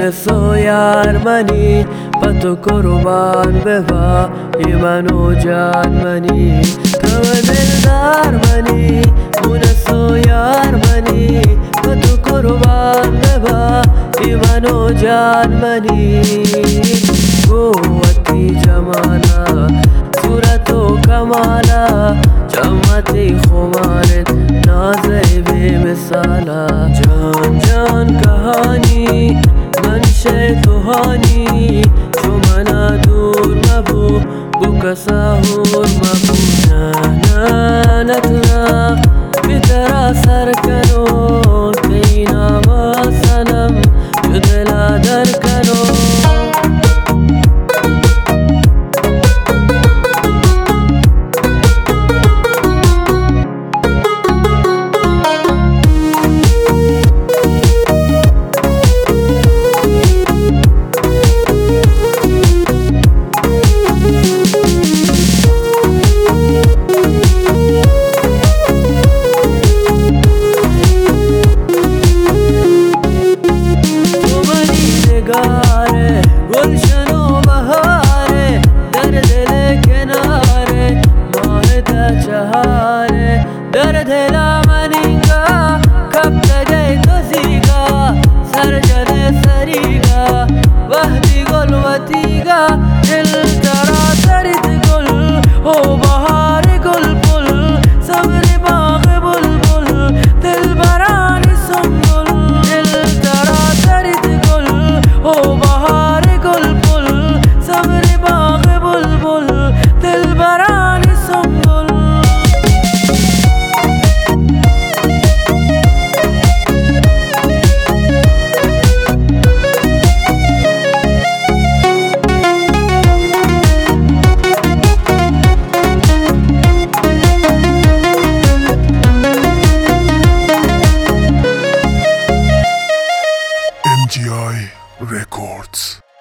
مونس و یارمنی پا تو قربان ببا ای من و جان منی تو دلدار منی مونس و یارمنی پا تو قربان ببا ای من و جان منی قوتی جمالا صورت و کمالا جمعتی خمارت نازی بی مثالا جان جان کهانی منشه توهانی چو منا دور مبو بو کساهور مبو نه نتنا بیترا سر کنو تینا ما سنم جو دلا در کنو گلشن و بهاره در دل کناره ماه تا چهاره در دل من اینگا کب تگه تو زیگا سر جل سریگا وحدی گل و تیگا دل ترا سرد گل و بهار گل پل صبر باغ بل بل دل برانی سنبل دل ترا سرد گل و بهار گل پل صبر باغ بل بل دل برانی سنبل MGI Records.